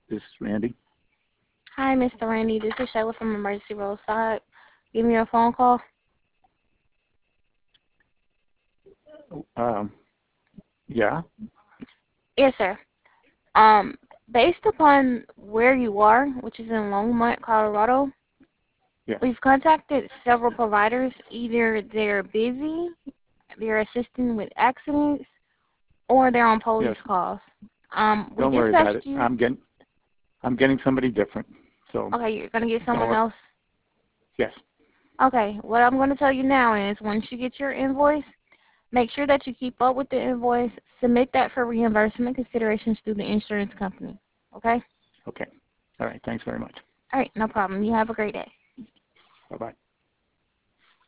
This is Randy. Hi, Mr. Randy. This is Shayla from Emergency Roadside. Give me a phone call. Um, yeah, Yes, sir. Um, Based upon where you are, which is in Longmont, Colorado, yes, we've contacted several providers. Either they're busy, they're assisting with accidents, or they're on yes. police calls. We Don't worry about dispatched it. you. I'm getting somebody different. So Okay, you're gonna get don't someone worry. else. Yes. Okay, what I'm gonna tell you now is once you get your invoice, make sure that you keep up with the invoice. Submit that for reimbursement considerations through the insurance company. Okay? Okay. All right. Thanks very much. All right, no problem. You have a great day. Bye bye.